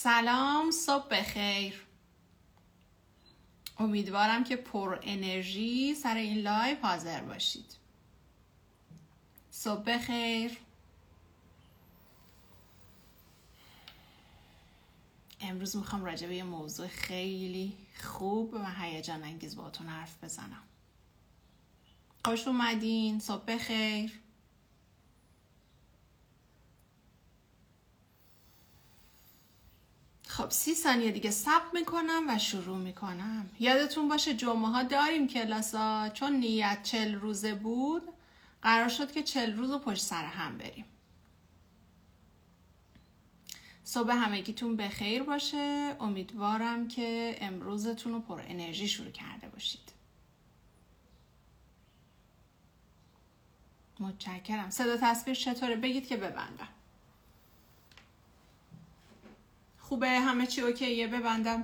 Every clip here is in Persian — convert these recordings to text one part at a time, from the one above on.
سلام، صبح بخیر. امیدوارم که پر انرژی سر این لایو حاضر باشید. صبح بخیر. امروز میخوام راجع به یه موضوع خیلی خوب و هیجان انگیز باهاتون حرف بزنم. خوش اومدین. صبح بخیر. خب 30 ثانیه دیگه صبر میکنم و شروع میکنم. یادتون باشه جمعه ها داریم کلاسا، چون نیت 40 روزه بود قرار شد که 40 روز رو پشت سر هم بریم. صبح همگیتون بخیر باشه. امیدوارم که امروزتون رو پر انرژی شروع کرده باشید. متشکرم. صدا تصویر چطوره؟ بگید که ببندم. خوبه؟ همه چی اوکیه؟ ببندم.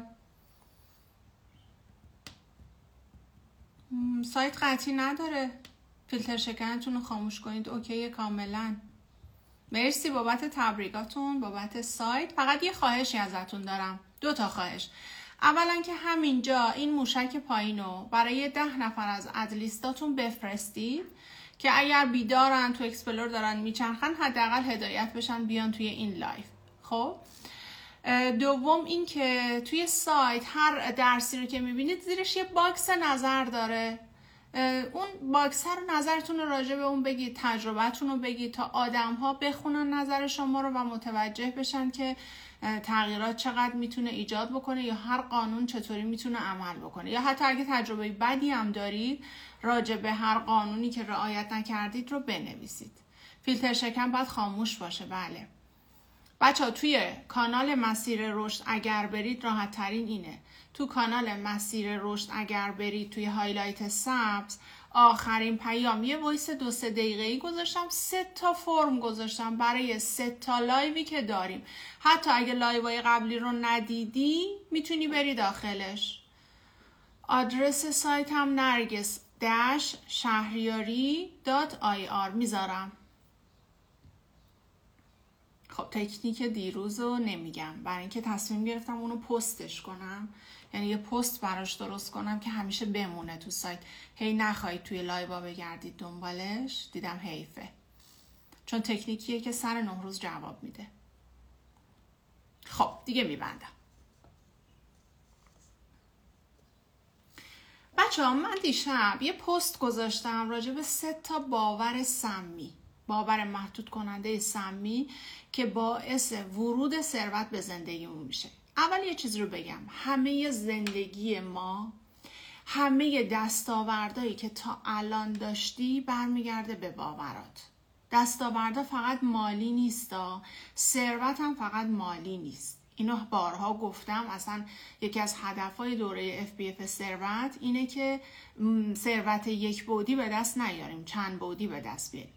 سایت قطعی نداره. فیلتر شکنتون رو خاموش کنید. اوکیه کاملا. مرسی بابت تبریکاتون، بابت سایت. فقط یه خواهشی ازتون دارم. 2 تا خواهش. اولا که همینجا این موشک پایینو برای 10 نفر از ادلیستاتون بفرستید که اگر بیدارن تو اکسپلور دارن میچرخن حداقل هدایت بشن بیان توی این لایف. خب دوم این که توی سایت هر درسی رو که میبینید زیرش یه باکس نظر داره. اون باکس رو نظرتون رو راجع به اون بگید، تجربتون رو بگید تا آدم ها بخونن نظر شما رو و متوجه بشن که تغییرات چقدر میتونه ایجاد بکنه یا هر قانون چطوری میتونه عمل بکنه، یا حتی اگه تجربه بدی هم دارید راجع به هر قانونی که رعایت نکردید رو بنویسید. فیلتر شکن باید خاموش باشه. بله بچه‌ها، توی کانال مسیر رشد اگر برید راحت ترین اینه. تو کانال مسیر رشد اگر برید توی هایلایت سبز آخرین پیام یه وایس 2-3 دقیقه‌ای گذاشتم. 3 تا فرم گذاشتم برای 3 تا لایوی که داریم. حتی اگه لایوهای قبلی رو ندیدی میتونی بری داخلش. آدرس سایت هم nargis-shahriari.ir میذارم. خب تکنیک دیروز رو نمیگم برای اینکه تصمیم گرفتم اونو پستش کنم، یعنی یه پست براش درست کنم که همیشه بمونه تو سایت، هی نخواهید توی لایو بگردید دنبالش. دیدم حیفه، چون تکنیکیه که سر 9 روز جواب میده. خب دیگه میبندم. بچه ها، من دیشب یه پست گذاشتم راجع به 3 تا باور سمی، باور محدود کننده سمی که باعث ورود ثروت به زندگیمون میشه. اول یه چیز رو بگم، همه زندگی ما، همه دستاوردهایی که تا الان داشتی برمیگرده به باورات. دستاوردا فقط مالی نیستا، ثروت هم فقط مالی نیست. اینو بارها گفتم. اصلا یکی از هدفهای دوره FBF ثروت اینه که ثروت یک بعدی به دست نیاریم، چند بعدی به دست بیاریم.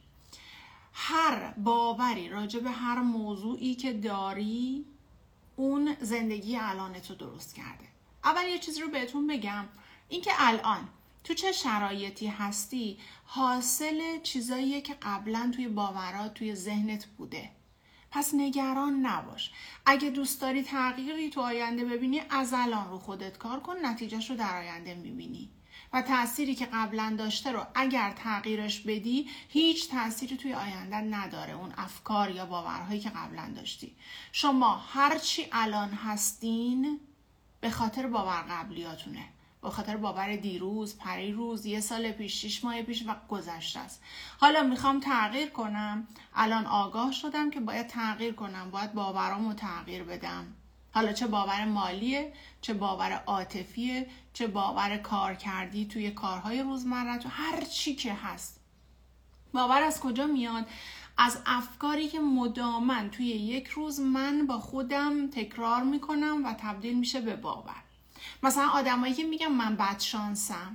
هر باوری راجع به هر موضوعی که داری اون زندگی الانتو درست کرده. اول یه چیز رو بهتون بگم، این که الان تو چه شرایطی هستی حاصل چیزاییه که قبلا توی باورات توی ذهنت بوده. پس نگران نباش. اگه دوست داری تغییری تو آینده ببینی از الان رو خودت کار کن، نتیجهش رو در آینده میبینی. و تأثیری که قبلا داشته رو اگر تغییرش بدی هیچ تأثیری توی آینده نداره. اون افکار یا باورهایی که قبلا داشتی. شما هرچی الان هستین به خاطر باور قبلیاتونه، به خاطر باور دیروز، پریروز، 1 سال پیش، 6 ماه پیش و گذشته است. حالا میخوام تغییر کنم. الان آگاه شدم که باید تغییر کنم، باید باورامو تغییر بدم. حالا چه باور مالیه، چه باور عاطفیه، چه باور کار کردی توی کارهای روزمره، تو هر چی که هست. باور از کجا میاد؟ از افکاری که مداماً توی یک روز من با خودم تکرار میکنم و تبدیل میشه به باور. مثلا آدمایی که میگن من بدشانسم،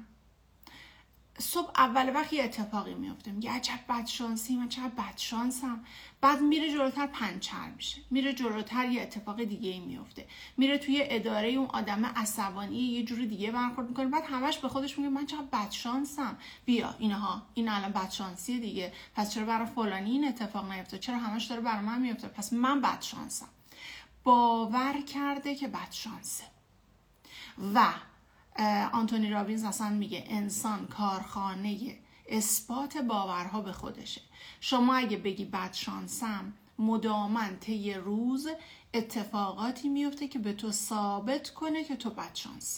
صبح اول وقت یه اتفاقی میفته، میگه عجب بدشانسی، من چقدر بدشانسم. بعد میره جلوتر پنچر میشه، میره جلوتر یه اتفاق دیگه ای میفته، میره توی اداره اون آدم عصبانی یه جوری دیگه برخورد میکنه، بعد همش به خودش میگه من چقدر بدشانسم. بیا این الان بدشانسی دیگه، پس چرا برای فلانی این اتفاق نیفته، چرا همش داره برای من میفته، پس من بدشانسم. باور کرده که بدشانسه. و آنتونی رابینز اصلا میگه انسان کارخانه اثبات باورها به خودشه. شما اگه بگی بدشانسم، مداماً طی روز اتفاقاتی میفته که به تو ثابت کنه که تو بدشانسی.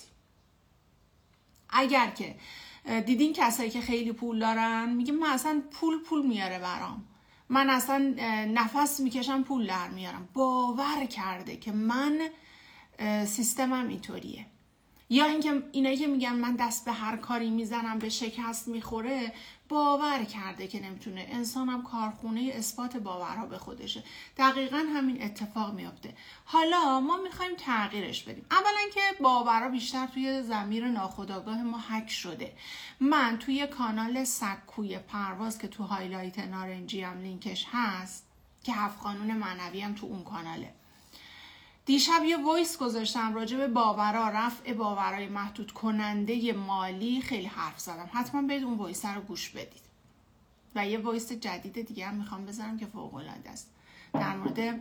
اگر که دیدین کسایی که خیلی پول دارن میگه من اصلا پول میاره برام، من اصلا نفس میکشم پول در میارم، باور کرده که من سیستمم اینطوریه. یا اینکه اینایی که میگن من دست به هر کاری میزنم به شکست میخوره، باور کرده که نمیتونه. انسانم کارخونه اثبات باورها به خودشه. دقیقاً همین اتفاق میفته. حالا ما میخوایم تغییرش بدیم. اولا که باورها بیشتر توی ضمیر ناخودآگاه ما هک شده. من توی کانال سکوی پرواز که تو هایلایت نارنجی هم لینکش هست که 7 قانون معنوی هم تو اون کاناله، دیشب یه وایس گذاشتم راجع به باورها، رفع باورهای محدود کننده مالی خیلی حرف زدم. حتما برید اون وایس رو گوش بدید. و یه وایس جدید دیگه هم میخوام بذارم که فوق العاده است. در مورد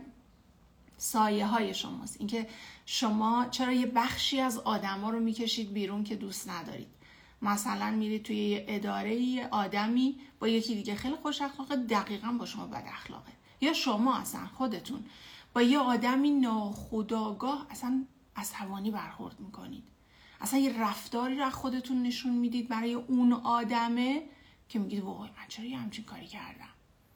سایه های شماست. اینکه شما چرا یه بخشی از آدما رو میکشید بیرون که دوست ندارید. مثلا میرید توی یه اداره آدمی با یکی دیگه خیلی خوش اخلاقه، دقیقاً با شما بد اخلاقه. یا شما اصلا خودتون با یه آدمی ناخودآگاه اصلا عصبانی برخورد میکنید. اصلا یه رفتاری رو خودتون نشون میدید برای اون آدمه که میگید وای من چرا یه همچین کاری کردم.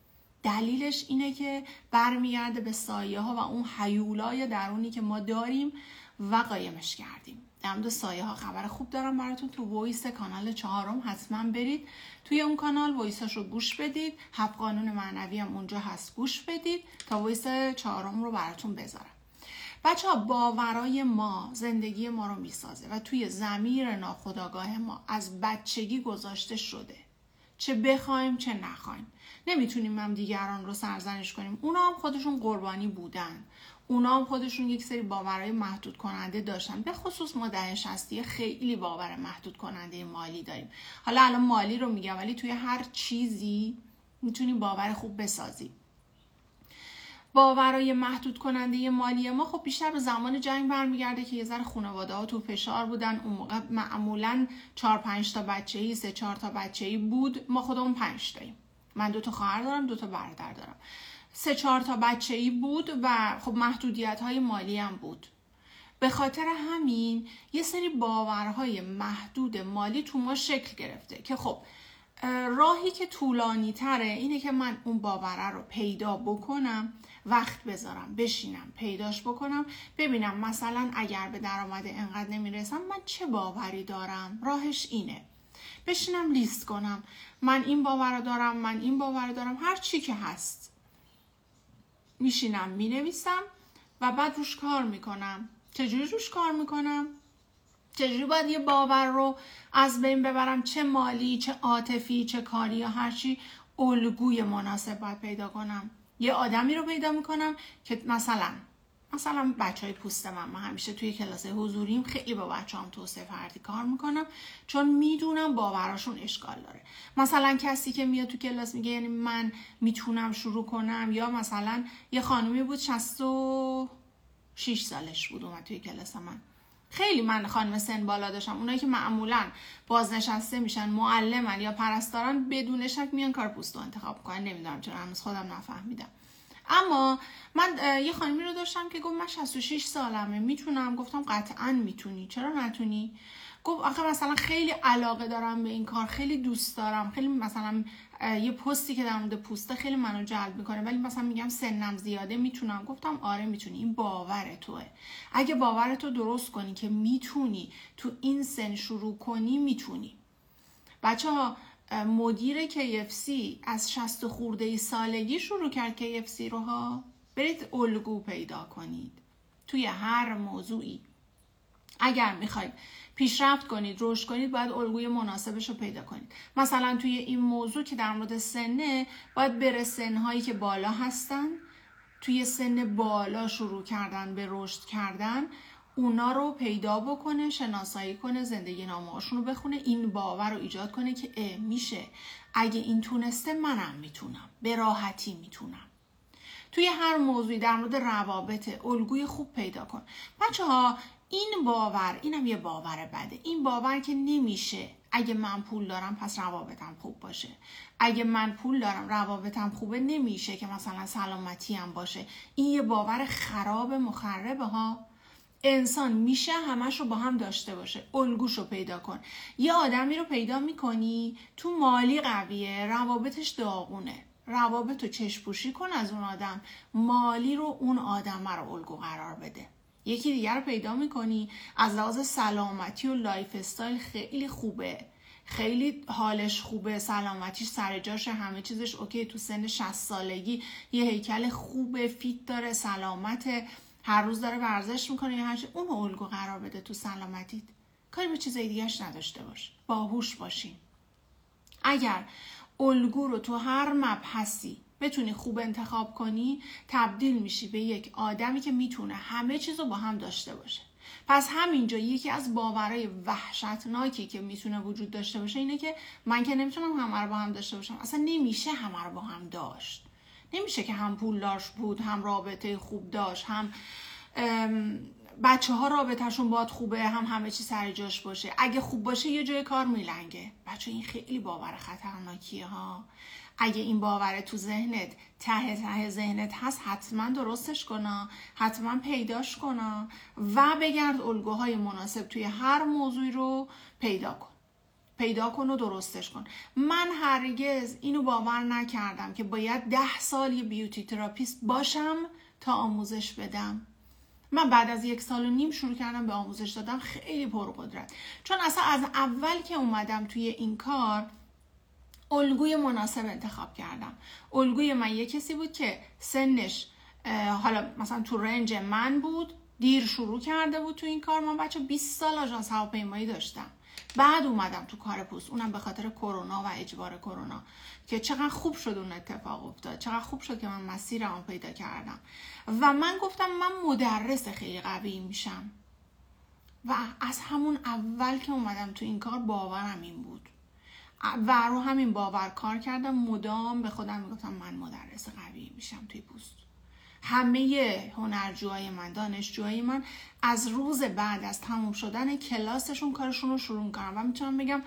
دلیلش اینه که برمیگرده به سایه ها و اون هیولای درونی که ما داریم و قایمش کردیم. در مورد سایه ها خبر خوب دارم براتون. تو وایس کانال 4 حتما برید توی اون کانال وایساش رو گوش بدید. 7 قانون معنوی هم اونجا هست، گوش بدید تا وایس 4 رو براتون بذارم. بچه ها، باورای ما زندگی ما رو میسازه و توی ضمیر ناخودآگاه ما از بچگی گذاشته شده، چه بخوایم چه نخوایم. نمیتونیم هم دیگران رو سرزنش کنیم. اونا هم خودشون قربانی بودن، اونا هم خودشون یک سری باورهای محدود کننده داشتن. به خصوص ما دهه 60 خیلی باور محدود کننده مالی داریم. حالا الان مالی رو میگم، ولی توی هر چیزی میتونیم باور خوب بسازیم. باورهای محدود کننده مالی ما خب بیشتر به زمان جنگ برمیگرده که یه ذره خانواده ها تو فشار بودن. اون موقع معمولاً 4-5 تا بچه‌ای، 3-4 تا بچه‌ای بود. ما خودمون 5 تاییم. من 2 تا خواهر دارم، 2 تا برادر دارم. 3-4 تا بچه‌ای بود و خب محدودیت‌های مالی هم بود. به خاطر همین یه سری باورهای محدود مالی تو ما شکل گرفته که خب راهی که طولانی تره اینه که من اون باوره رو پیدا بکنم، وقت بذارم، بشینم پیداش بکنم، ببینم مثلا اگر به درآمد انقدر نمیرسم من چه باوری دارم. راهش اینه بشینم لیست کنم، من این باور دارم، من این باور دارم، هر چی که هست میشینم مینویسم و بعد روش کار میکنم. چجوری روش کار میکنم؟ چجوری باید یه باور رو از بین ببرم؟ چه مالی، چه عاطفی، چه کاری یا هر چی، الگوی مناسب باید پیدا کنم. یه آدمی رو پیدا میکنم که مثلا بچهای پوست من همیشه توی کلاس حضوریم خیلی با بچه‌ام توسعه فردی کار میکنم، چون میدونم باوراشون اشکال داره. مثلا کسی که میاد تو کلاس میگه یعنی من میتونم شروع کنم، یا مثلا یه خانومی بود 66 سالش بود اومد توی کلاس من. خیلی من خانم سن بالا داشتم. اونایی که معمولا بازنشسته میشن، معلمن یا پرستارن، بدون شک میان کار پوست رو انتخاب میکنن. نمیدونم چرا هنوز خودم نفهمیدم. اما من یه خانمی رو داشتم که گفت من 66 سالمه میتونم. گفتم قطعا میتونی، چرا نتونی؟ گفت آخه مثلا خیلی علاقه دارم به این کار، خیلی دوست دارم، خیلی مثلا یه پستی که در مورد پوسته خیلی منو جلب میکنه، ولی مثلا میگم سنم زیاده، میتونم. گفتم آره میتونی، این باور توئه. اگه باورتو درست کنی که میتونی تو این سن شروع کنی، میتونی. بچه‌ها، مدیر KFC از 60 خورده سالگی شروع کرد KFC رو ها. برید الگو پیدا کنید توی هر موضوعی. اگر میخواید پیشرفت کنید، رشد کنید، باید الگوی مناسبش رو پیدا کنید. مثلا توی این موضوع که در مورد سنه، باید بره سنهایی که بالا هستن، توی سن بالا شروع کردن به رشد کردن، اونا رو پیدا بکنه، شناسایی کنه، زندگی نامه‌هاشون رو بخونه، این باور رو ایجاد کنه که میشه، اگه این تونسته منم میتونم، به راحتی میتونم. توی هر موضوعی در مورد روابط الگوی خوب پیدا کن. بچه‌ها این باور، اینم یه باور بده، این باور که نمیشه اگه من پول دارم پس روابطم خوب باشه، اگه من پول دارم روابطم خوبه نمیشه که مثلا سلامتی هم باشه. این یه باور خراب مخربه ها. انسان میشه همش رو با هم داشته باشه. الگوش رو پیدا کن. یه آدمی رو پیدا میکنی تو مالی قویه، روابطش داغونه، روابط رو چشم‌پوشی کن از اون آدم، مالی رو اون آدم رو الگو قرار بده. یکی دیگر رو پیدا میکنی از لحاظ سلامتی و لایف استایل خیلی خوبه، خیلی حالش خوبه، سلامتیش سر جاشه، همه چیزش اوکی، تو سن 60 سالگی یه هیکل خوبه، فیت داره، سلامته، هر روز داره ورزش میکنه یا هرچی، اون الگو قرار بده تو سلامتیت. کاری به چیزای دیگه‌اش نداشته باش. باهوش باشین. اگر الگو رو تو هر مبحثی بتونی خوب انتخاب کنی، تبدیل میشی به یک آدمی که میتونه همه چیز رو با هم داشته باشه. پس همینجا یکی از باورهای وحشتناکی که میتونه وجود داشته باشه اینه که من که نمیتونم همه رو با هم داشته باشم. اصلا نمیشه همه رو با هم داشت. نمیشه که هم پول داشت بود، هم رابطه خوب داشت، هم بچه ها رابطهشون باید خوبه، هم همه چی سر جاش باشه. اگه خوب باشه یه جای کار میلنگه. بچه این خیلی باور خطرناکیه ها. اگه این باور تو ذهنت ته ذهنت هست، حتما درستش کن، حتما پیداش کن و بگرد الگوهای مناسب توی هر موضوعی رو پیدا کن و درستش کن. من هرگز اینو باور نکردم که باید 10 سال یه بیوتی تراپیست باشم تا آموزش بدم. من بعد از 1.5 سال شروع کردم به آموزش دادن، خیلی پرقدرت. چون اصلا از اول که اومدم توی این کار الگوی مناسب انتخاب کردم. الگوی من یه کسی بود که سنش حالا مثلا تو رنج من بود، دیر شروع کرده بود تو این کار. من بچه 20 سال آژانس هواپیمایی داشتم، بعد اومدم تو کار پوست، اونم به خاطر کرونا و اجبار کرونا که چقدر خوب شد اون اتفاق افتاد، چقدر خوب شد که من مسیرمو پیدا کردم و من گفتم من مدرس خیلی قوی میشم و از همون اول که اومدم تو این کار باورم این بود و رو همین باور کار کردم. مدام به خودم میگفتم من مدرس قوی میشم توی پوست. همه هنرجوهای من، دانشجوهای من از روز بعد از تموم شدن کلاسشون کارشون رو شروع میکنن و میتونم بگم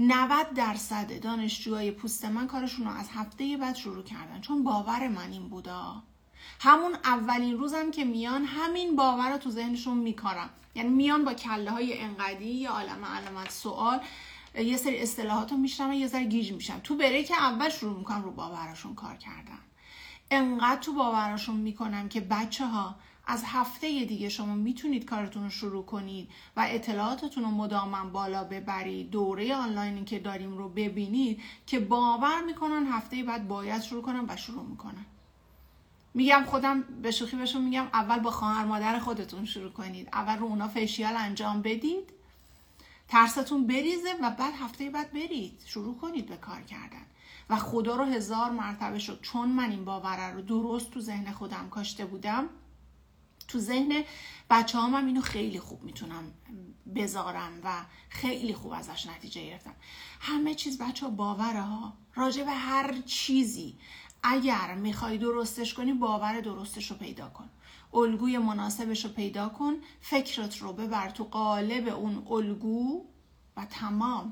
90% دانشجوهای پوست من کارشون رو از هفته بعد شروع کردن، چون باور من این بودا. همون اولین روزم که میان همین باور رو تو ذهنشون میکارم، یعنی میان با کله های انقدی یا عالم علامت سوال، یه سری اصطلاحات رو میشنم و یه ذره گیج میشم. تو بریک اول شروع میکنم رو باورشون کار کردن. انقدر تو باورشون میکنم که بچه ها از هفته دیگه شما میتونید کارتون رو شروع کنید و اطلاعاتتون رو مدام بالا ببرید. دوره آنلاینی که داریم رو ببینید که باور میکنن هفته بعد باید شروع کنن و شروع میکنن. میگم خودم به شوخی بهشون میگم اول با خواهر مادر خودتون شروع کنید، اول رو اونا فشیال انجام بدید، ترستون بریزه و بعد هفته بعد برید شروع کنید به کار کردن. و خدا رو 1000 مرتبه شد، چون من این باور رو درست تو ذهن خودم کاشته بودم، تو ذهن بچه هم اینو خیلی خوب میتونم بذارم و خیلی خوب ازش نتیجه گرفتم. همه چیز بچه ها باوره ها، راجع به هر چیزی اگر میخوای درستش کنی باور درستش رو پیدا کن، الگوی مناسبش رو پیدا کن، فکرت رو ببر تو قالب اون الگو و تمام.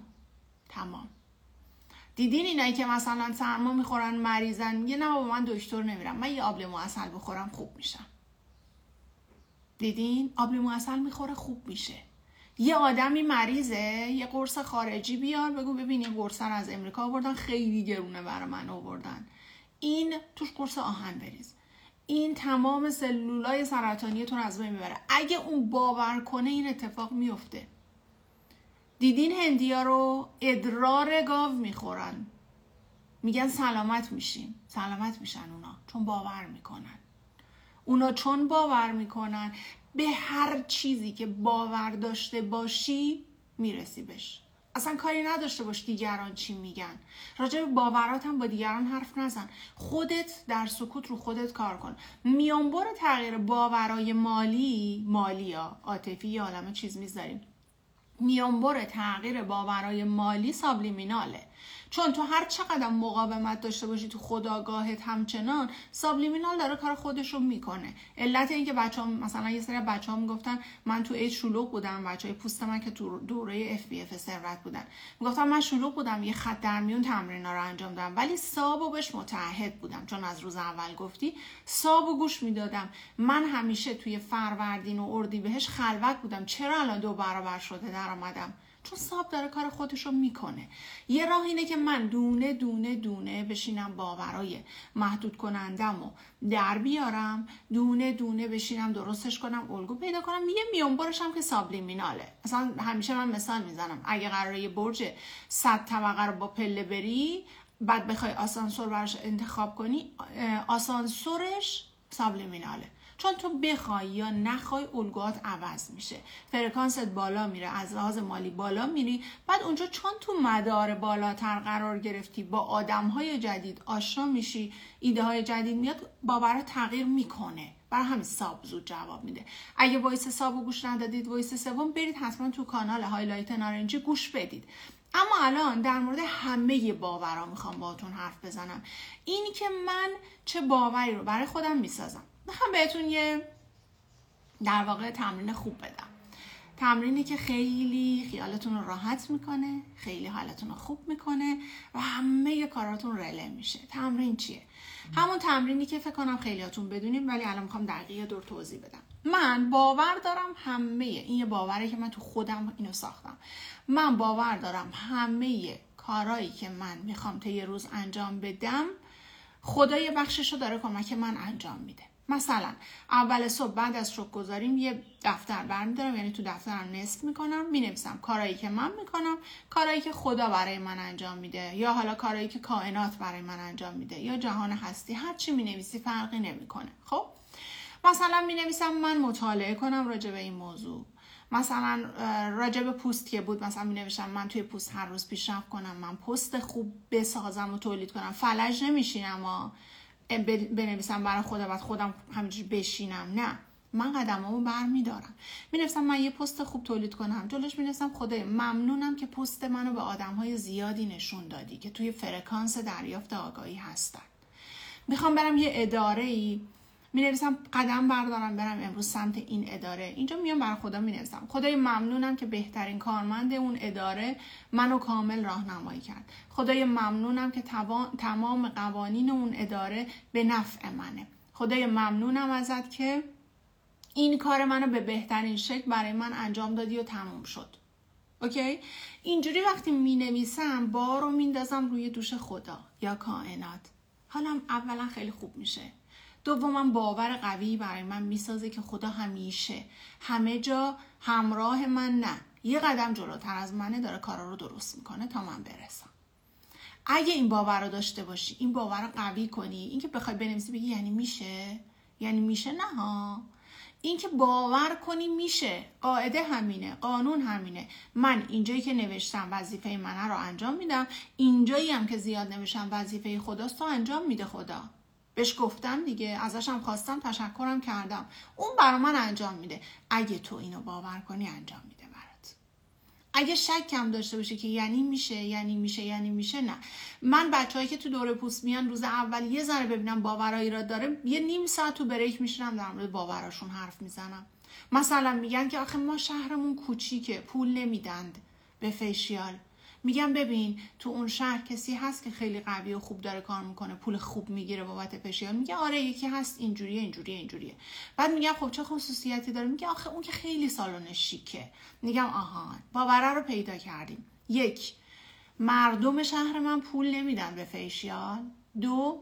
دیدین اینایی که مثلا سرما میخورن مریضن میگه نه بابا من دکتر نمیرم، من یه آب لیمو عسل بخورم خوب میشم. دیدین آب لیمو عسل میخوره خوب میشه. یه آدمی مریضه یه قرص خارجی بیار بگو ببین این قرص رو از امریکا آوردن خیلی گرونه برای من آوردن، این توش قرص آهن بریز، این تمام سلولای سرطانیتون از بین میبره. اگه اون باور کنه این اتفاق میفته. دیدین هندیا رو ادرار گاو میخورن، میگن سلامت میشین، سلامت میشن اونا چون باور میکنن. اونا چون باور میکنن به هر چیزی که باور داشته باشی میرسی بهش. اصلا کاری نداشته باش دیگران چی میگن. راجع به باورات هم با دیگران حرف نزن. خودت در سکوت رو خودت کار کن. میانبر تغییر باورای مالی یا عاطفی یا عالمه چیز میذاریم. میانبر تغییر باورای مالی سابلیمیناله. چون تو هر چقدر مقاومت داشته باشی تو خودآگاهت، همچنان سابلیمینال داره کار خودش رو میکنه. علت این که بچه‌ها مثلا یه سری بچه‌ها میگفتن من تو عید شلوغ بودم، بچهای پوست من که تو دوره FBF ثروت بودن میگفتم من شلوغ بودم، یه خط در میون تمرینا رو انجام دادم، ولی سابو بهش متعهد بودم. چون از روز اول گفتی سابو گوش میدادم. من همیشه توی فروردین و اردیبهشت خلوت بودم. چرا الان 2 برابر شده در اومدم؟ چون ساب داره کار خودش رو میکنه. یه راه اینه که من دونه دونه دونه بشینم باورای محدود کنندم و در بیارم، دونه دونه بشینم درستش کنم، الگو پیدا کنم. یه میانبرش هم که سابلیمیناله. مثلا همیشه من مثال میزنم، اگه قراره یه برج 100 طبقه رو با پله بری، بعد بخوای آسانسور براش انتخاب کنی، آسانسورش سابلیمیناله. چون تو بخوای یا نخوای الگوات عوض میشه، فرکانست بالا میره، از لحاظ مالی بالا میری. بعد اونجا چون تو مدار بالاتر قرار گرفتی، با آدمهای جدید آشنا میشی، ایده های جدید میاد، باورات تغییر میکنه. برای همین ساب زود جواب میده. اگه وایس سابو گوش ندادید، وایس سوم برید حتما تو کانال هایلایت نارنجی گوش بدید. اما الان در مورد همه باورا میخوام باهاتون حرف بزنم. اینی که من چه باوری رو برای خودم میسازم. میخوام بهتون یه در واقع تمرین خوب بدم. تمرینی که خیلی خیالتون رو راحت میکنه، خیلی حالتون رو خوب میکنه و همه کاراتون رله میشه. تمرین چیه؟ همون تمرینی که فکر کنم خیلیاتون بدونیم، ولی الان میخوام دقیقه دور توضیح بدم. من باور دارم همه، این یه باوره که من تو خودم اینو ساختم، من باور دارم همه کارایی که من میخوام تا یه روز انجام بدم، خدا یه بخششو داره کمک من انجام میده. مثلا اول صبح بعد از صبح گذاریم یه دفتر برمیدارم، یعنی تو دفترم نصف میکنم، مینویسم کارایی که من میکنم، کارایی که خدا برای من انجام میده، یا حالا کارایی که کائنات برای من انجام میده، یا جهان هستی، هر چی مینویسی فرقی نمیکنه. خب مثلا مینویسم من مطالعه کنم راجع به این موضوع. مثلا راجع به پوست که بود، مثلا مینوشتم من توی پوست هر روز پیشرفت کنم، من پوست خوب بسازم و تولید کنم، فلج نمیشینم و بنویسم برای خودم بعد خودم همینجوری بشینم. نه، من قدمامو برمیدارم. مینویسم من یه پوست خوب تولید کنم، جلوش مینویسم خدای ممنونم که پوست منو به آدمهای زیادی نشون دادی که توی فرکانس دریافت آگاهی هستن. میخوام برم یه اداره‌ای، مینویسم قدم بردارم برم امروز سمت این اداره. اینجا میام برای خدا مینویسم خدای ممنونم که بهترین کارمند اون اداره منو کامل راهنمایی کرد. خدای ممنونم که تمام قوانین اون اداره به نفع منه. خدای ممنونم ازت که این کار منو به بهترین شکل برای من انجام دادی و تموم شد. اوکی؟ اینجوری وقتی مینویسم بارو میندازم روی دوش خدا یا کائنات. حالا اولا خیلی خوب میشه. دوما باور قوی برای من میسازه که خدا همیشه همه جا همراه من، نه یه قدم جلوتر از منه، داره کارا رو درست میکنه تا من برسم. اگه این باور رو داشته باشی، این باور رو قوی کنی، این که بخوای بنویسی بگی یعنی میشه نه ها، این که باور کنی میشه. قاعده همینه، قانون همینه. من اینجایی که نوشتم وظیفه منه رو انجام میدم، اینجایی هم که زیاد نوشتم وظیفه خداست، تو انجام میده خدا. بهش گفتم دیگه، ازشم خواستم، تشکرم کردم، اون برای من انجام میده. اگه تو اینو باور کنی انجام میده برات. اگه شک هم داشته باشی که یعنی میشه، نه. من بچه‌هایی که تو دوره پوست میان روز اول یه ذره ببینم باورایی را داره، یه نیم ساعت تو بریک میشینم در مورد باوراشون حرف میزنم. مثلا میگن که آخه ما شهرمون کوچیکه، پول نمیدند به فیشیال. میگم ببین تو اون شهر کسی هست که خیلی قوی و خوب داره کار میکنه، پول خوب میگیره بابت فیشیال؟ میگه آره یکی هست اینجوریه. بعد میگم خب چه خصوصیتی داره؟ میگه آخه اون که خیلی سالن شیکه. میگم آها، باوره رو پیدا کردیم. 1، مردم شهر من پول نمیدن به فیشیال. 2،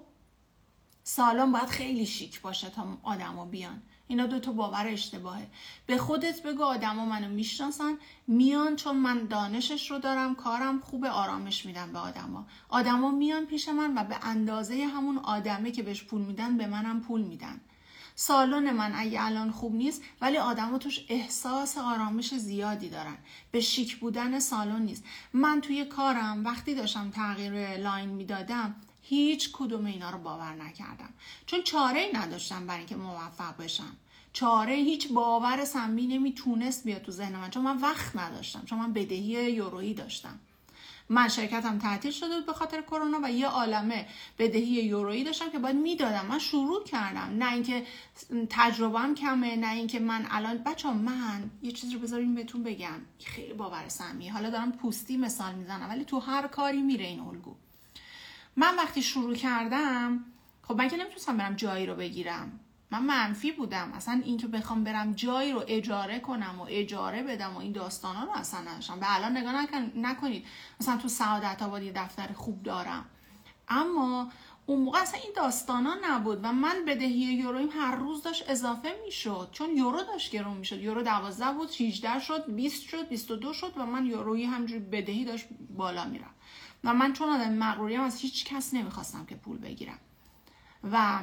سالن باید خیلی شیک باشه تا آدما بیان. اینا 2 تا باور اشتباهه. به خودت بگو آدما منو میشناسن، میان چون من دانشش رو دارم، کارم خوبه، آرامش میدم به آدما میان پیش من و به اندازه همون آدمه که بهش پول میدن به منم پول میدن. سالن من اگه الان خوب نیست ولی آدما توش احساس آرامش زیادی دارن، به شیک بودن سالن نیست. من توی کارم وقتی داشتم تغییر لاین میدادم هیچ کدوم اینا رو باور نکردم، چون چاره‌ای نداشتم برای اینکه موفق بشم. هیچ باور سمی نمیتونست بیاد تو ذهن من، چون من وقت نداشتم، چون من بدهی یورویی داشتم. من شرکتم تعطیل شده بود به خاطر کرونا و یه عالمه بدهی یورویی داشتم که باید میدادم. من شروع کردم، نه اینکه تجربه‌ام کمه، نه اینکه من الان بچه‌ها من یه چیزی رو بذارین بهتون بگم خیلی باور سمیه، حالا دارم پوستی مثال میزنم ولی تو هر کاری میره این الگو. من وقتی شروع کردم خب من که نمیتونستم برم جایی رو بگیرم، من منفی بودم، اصلا این که بخوام برم جایی رو اجاره کنم و اجاره بدم و این داستانا رو اصلا نداشتم. به الان نگاه نکنید مثلا تو سعادت آباد یه دفتر خوب دارم، اما اون موقع اصلا این داستانا نبود و من بدهی یورویم هر روز داشت اضافه میشد، چون یورو داشت گرون میشد. یورو 12 بود، 18 شد، 20 شد، 22 شد و من یورویی همجوری بدهی داشت بالا میرم و من چون آدم مغروریم از هیچ کس نمیخواستم که پول بگیرم. و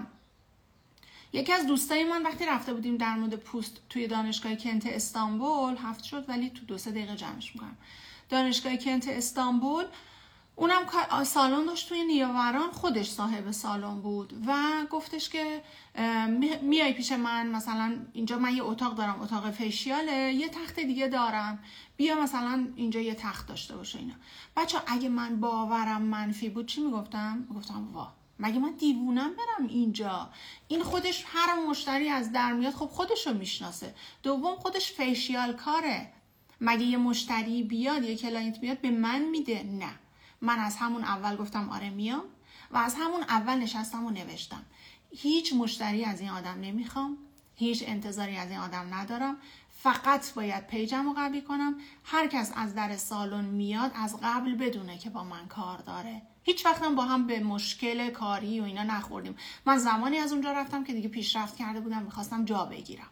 یکی از دوستای من وقتی رفته بودیم در مورد پوست توی دانشگاه کنت استانبول، هفت شد ولی تو 2-3 دقیقه جمعش میکنم، دانشگاه کنت استانبول، اونم سالن داشت توی نیاوران، خودش صاحب سالن بود و گفتش که میای پیش من، مثلا اینجا من یه اتاق دارم، اتاق فیشیاله، یه تخت دیگه دارم، بیا مثلا اینجا یه تخت داشته باشه. اینا بچه اگه من باورم منفی بود چی میگفتم؟ واه مگه من دیوونم برم اینجا؟ این خودش هر مشتری از در میاد، خب خودشو میشناسه. دوم خودش فیشیال کاره، مگه یه مشتری بیاد یه کلاینت بیاد به من میده؟ نه، من از همون اول گفتم آره میام و از همون اول نشستم و نوشتم هیچ مشتری از این آدم نمیخوام، هیچ انتظاری از این آدم ندارم، فقط باید پیجم رو قوی کنم. هر کس از در سالن میاد از قبل بدونه که با من کار داره. هیچ وقتم با هم به مشکل کاری و اینا نخوردیم. من زمانی از اونجا رفتم که دیگه پیشرفت کرده بودم، میخواستم جا بگیرم،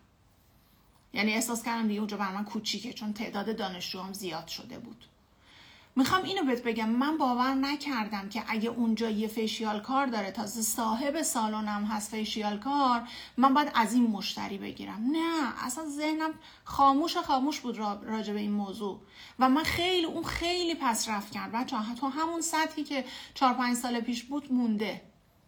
یعنی احساس کردم دیگه اونجا بر من کوچیکه، چون تعداد دانشجوام زیاد شده بود. میخوام اینو بهت بگم، من باور نکردم که اگه اونجا یه فیشیال کار داره، تازه صاحب سالنم هست فیشیال کار، من باید از این مشتری بگیرم. نه، اصلا ذهنم خاموش بود راجع به این موضوع و من خیلی پس رفت کرد بچه‌ها. تو همون سطحی که 4-5 سال پیش بود مونده.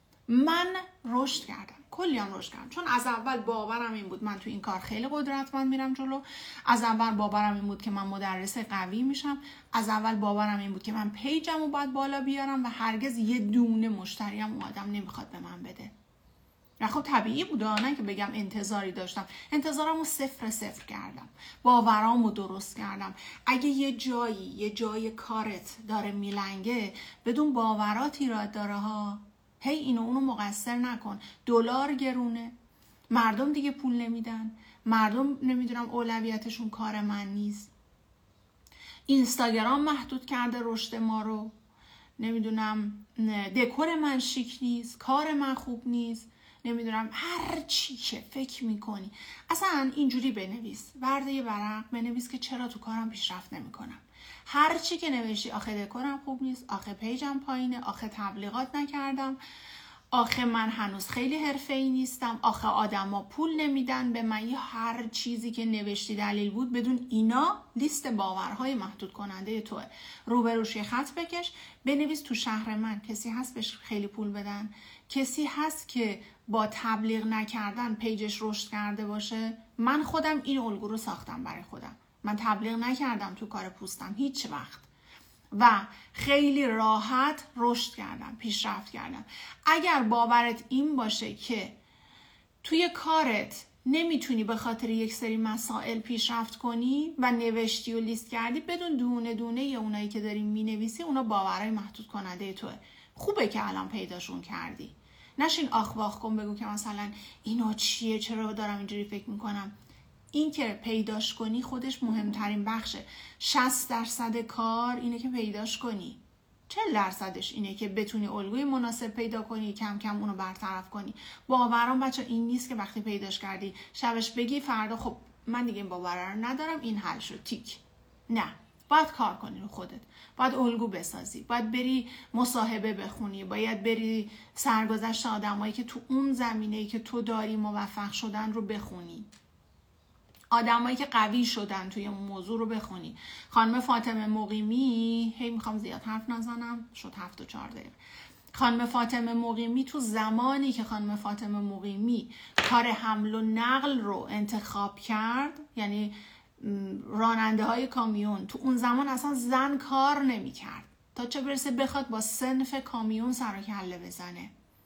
من رشد کردم، کلیم رشد کردم، چون از اول باورم این بود من تو این کار خیلی قدرتمند میرم جلو. از اول باورم این بود که من مدرس قوی میشم. از اول باورم این بود که من پیجمو باید بالا بیارم و هرگز یه دونه مشتریم اون آدم نمیخواد به من بده. و خب طبیعی بود، نه که بگم انتظاری داشتم، انتظارمو صفر کردم، باورامو درست کردم. اگه یه جای کارت داره میلنگه، بدون باورات ایراد داره ها. هی اینو اونو مقصر نکن. دلار گرونه، مردم دیگه پول نمیدن، مردم نمیدونم اولویتشون کار من نیست، اینستاگرام محدود کرده رشد ما رو، نمیدونم دکور من شیک نیست، کار من خوب نیست، نمیدونم هر چی که فکر میکنی. اصلا اینجوری بنویس، برده یه ورق بنویس که چرا تو کارم پیشرفت نمیکنم. هر چی که نوشتی، آخه دکورم خوب نیست، آخه پیجم پایینه، آخه تبلیغات نکردم، آخه من هنوز خیلی حرفه‌ای نیستم، آخه آدما پول نمیدن به من، یا هر چیزی که نوشتی دلیل بود، بدون اینا لیست باورهای محدود کننده توه. روبروش یه خط بکش، بنویس تو شهر من کسی هست بهش خیلی پول بدن؟ کسی هست که با تبلیغ نکردن پیجش رشد کرده باشه؟ من خودم این الگو رو ساختم برای خودم. من تبلیغ نکردم تو کار پوستم هیچ وقت و خیلی راحت رشد کردم، پیشرفت کردم. اگر باورت این باشه که توی کارت نمیتونی به خاطر یک سری مسائل پیشرفت کنی و نوشتی و لیست کردی، بدون دونه دونه یا اونایی که داری مینویسی، اونا باورهای محدود کننده توه. خوبه که الان پیداشون کردی، نشین آخ واخ کن بگو که مثلا اینا چیه، چرا دارم اینجوری فکر میکنم. این که پیداش کنی خودش مهمترین بخشه. 60% کار اینه که پیداش کنی، 40%ش اینه که بتونی الگوی مناسب پیدا کنی، کم کم اونو برطرف کنی. باورام بچه این نیست که وقتی پیداش کردی شبش بگی فردا خب من دیگه این باور رو ندارم، این حل شد، تیک. نه، باید کار کنی رو خودت، باید الگو بسازی، باید بری مصاحبه بخونی، باید بری سرگذشت آدمایی که تو اون زمینه‌ای که تو داری موفق شدن رو بخونی، آدمایی که قوی شدن توی اون موضوع رو بخونی. خانم فاطمه مقیمی، هی میخوام زیاد حرف نزنم، شد 7-4 دقیقه. خانم فاطمه مقیمی تو زمانی که خانم فاطمه مقیمی کار حمل و نقل رو انتخاب کرد، یعنی راننده های کامیون، تو اون زمان اصلا زن کار نمی کرد. تا چه برسه بخواد با صنف کامیون سر و کله بزنه.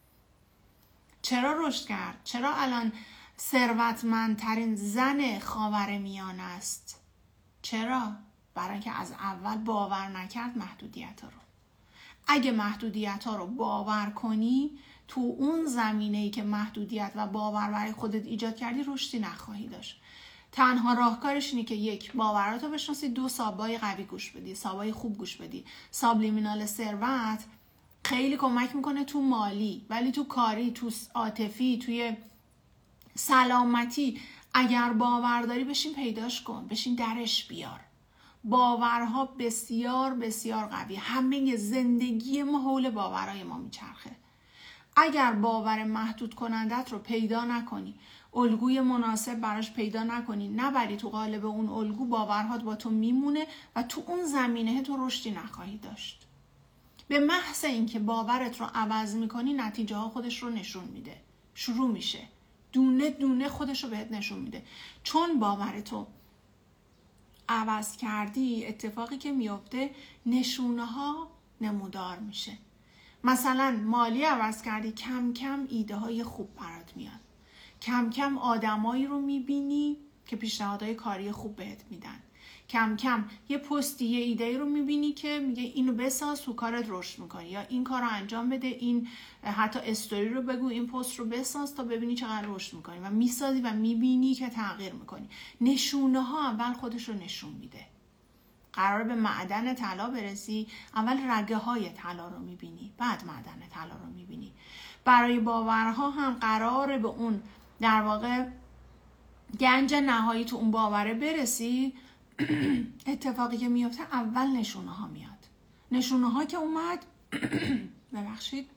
چرا رشد کرد؟ چرا الان ثروتمندترین زن خاورمیانه است؟ چرا؟ برای اینکه از اول باور نکرد محدودیت ها رو. اگه محدودیت ها رو باور کنی، تو اون زمینه‌ای که محدودیت و باور برای خودت ایجاد کردی رشدی نخواهی داشت. تنها راهکارش اینه که یک، باوراتو بشناسی، دو، سابای قوی گوش بدی، سابای خوب گوش بدی. سابلیمینال ثروت خیلی کمک میکنه تو مالی، ولی تو کاری، تو عاطفی، توی سلامتی اگر باور داری بشین پیداش کن، بشین درش بیار. باورها بسیار بسیار قوی. همه زندگی ما حول باورهای ما میچرخه. اگر باور محدود کنندت رو پیدا نکنی، الگوی مناسب براش پیدا نکنی، نبری تو قالب اون الگو، باورهات با تو میمونه و تو اون زمینه تو رشدی نخواهی داشت. به محض اینکه باورت رو عوض میکنی، نتیجه ها خودش رو نشون میده. شروع میشه. دونه دونه خودش رو بهت نشون میده. چون باورتو عوض کردی، اتفاقی که میفته نشونه ها نمودار میشه. مثلا مالی عوض کردی، کم کم ایده های خوب برات میاد. کم کم آدمایی رو میبینی که پیشنهادهای کاری خوب بهت میدن. کم کم یه پستی، یه ایده رو میبینی که میگه اینو بساز، تو کارت رشد میکنی، یا این کار رو انجام بده، این حتی استوری رو بگو، این پست رو بساز تا ببینی چقدر رشد میکنی، و میسازی و میبینی که تغییر میکنی. نشونه ها اول خودش رو نشون میده. قرار به معدن طلا برسی، اول رگه های طلا رو میبینی، بعد معدن طلا رو میبینی. برای باورها هم قراره به اون در واقع گنج نهایی تو اون باوره برسی. اتفاقی که میفته اول نشونه ها میاد. نشونه ها که اومد ببخشید،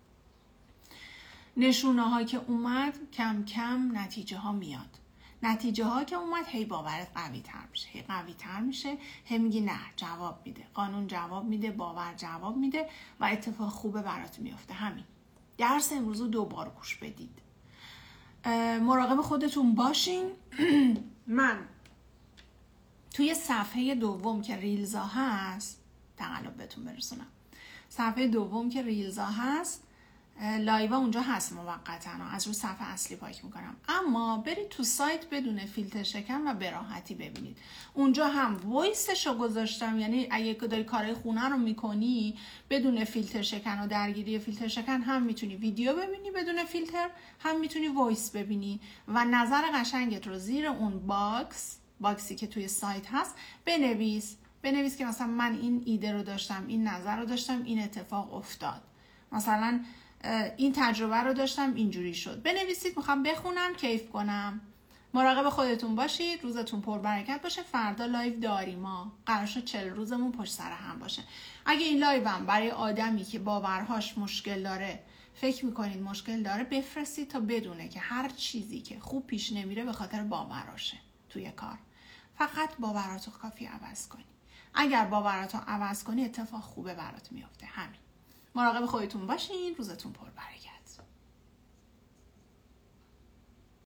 نشونه ها که اومد کم کم نتیجه ها میاد. نتیجه ها که اومد هی باورت قوی تر میشه، هی قوی تر میشه، هی میگی نه، جواب میده، قانون جواب میده، باور جواب میده و اتفاق خوبه برات میفته. همین درس امروز رو 2 بار گوش بدید. مراقب خودتون باشین. من توی صفحه دوم که ریلزا هست، تقلب بهتون برسونم، صفحه دوم که ریلزا هست، لایو اونجا هست موقتا، از رو صفحه اصلی پاک میکنم. اما برید تو سایت بدون فیلتر شکن و به راحتی ببینید. اونجا هم وایسشو گذاشتم، یعنی اگه داری کارهای خونه رو میکنی بدون فیلتر شکن و درگیری فیلتر شکن، هم میتونی ویدیو ببینی بدون فیلتر، هم میتونی وایس ببینی و نظر قشنگت رو زیر اون باکسی که توی سایت هست بنویس که مثلا من این ایده رو داشتم، این نظر رو داشتم، این اتفاق افتاد، مثلا این تجربه رو داشتم، اینجوری شد. بنویسید، میخوام بخونم، کیف کنم. مراقب خودتون باشید، روزتون پر برکت باشه. فردا لایو داریم، ما قرار شد 40 روزمون پشت سر هم باشه. اگه این لایو هم برای آدمی که باورهاش مشکل داره، فکر میکنید مشکل داره، بفرستید تا بدونه که هر چیزی که خوب پیش نمیره به خاطر باوراشه توی کار. فقط باوراتو کافی عوض کنی. اگر باوراتو عوض کنی اتفاق خوبه برات میفته. همین. مراقب خودتون باشین، روزتون پر برکت.